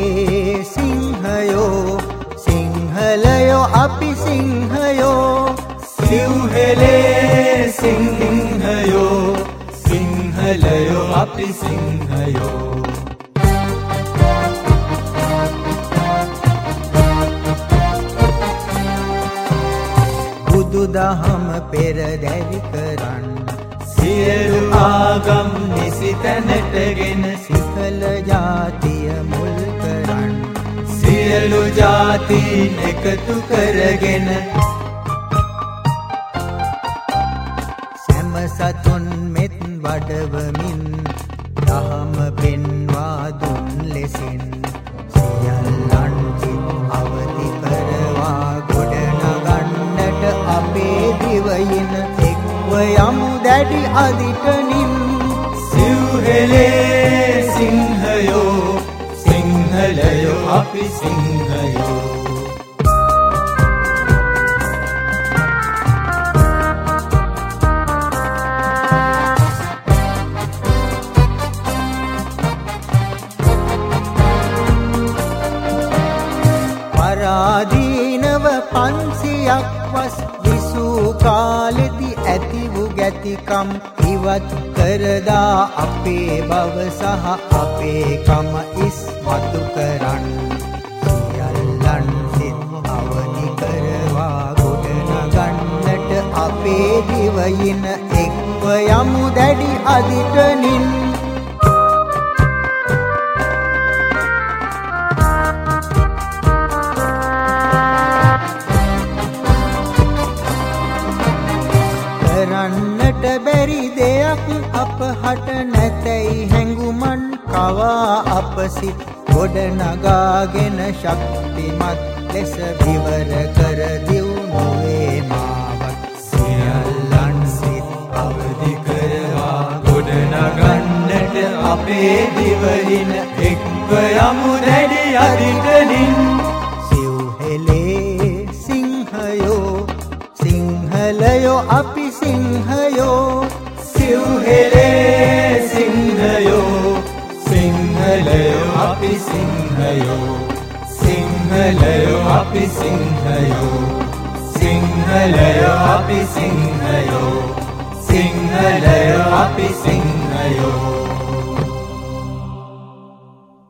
සිංහයෝ සිංහලයෝ අපි සිංහයෝ සිව්හෙලේ සිංහයෝ සිංහලයෝ අපි සිංහයෝ බුදුදහම පෙරදැරි කරන්න සියලු ආගම් නිසි තැනටගෙන සිංහල ජාතිය මුල් කරන්න සියලු ජාතීන් එකතු කරගෙන සැම සතුන් මෙත් වඩවමින් දහම පෙන්වා දුන් ලෙසින් සියල්ලන් සිත් අවදි කරවා ගොඩනගන්නට අපේ දිවයින එක්ව යමු දැඩි අදිටනින් සිව්හෙලේ සිංහයෝ සිංහලයෝ අපි සිංහයෝ පරාදීනව 500ක් වස් විසූ කාලෙදි ඇති වූ ගැතිකම් ඉවත් කරදා අපේ බව සහ අපේ කම ඉස්මතු කරන්න සියල්ලන් සිත් අවදි කරවා ගොඩනගන්නට අපේ දිවයින එක්ව යමු දැඩි අදිටනින් කරන්නට බැරි දෙයක් අප හට නැතැයි හැඟුමන් කවා අප සිත් ගොඩනගාගෙන ශක්තිමත් ලෙස විවර කර දියුණුවේ මාවත් සියල්ලන් සිත් අවදි කරවා ගොඩනගන්නට අපේ දිවයින එක්ව යමු දැඩි අදිටනින් සිව්හෙලේ සිංහයෝ සිංහලයෝ අපි සිංහයෝ සිව්හෙලේ සිංහයෝ සිංහලයෝ අපි සිංහයෝ සිංහලයෝ අපි සිංහයෝ සිංහලයෝ අපි සිංහයෝ සිංහලයෝ අපි සිංහයෝ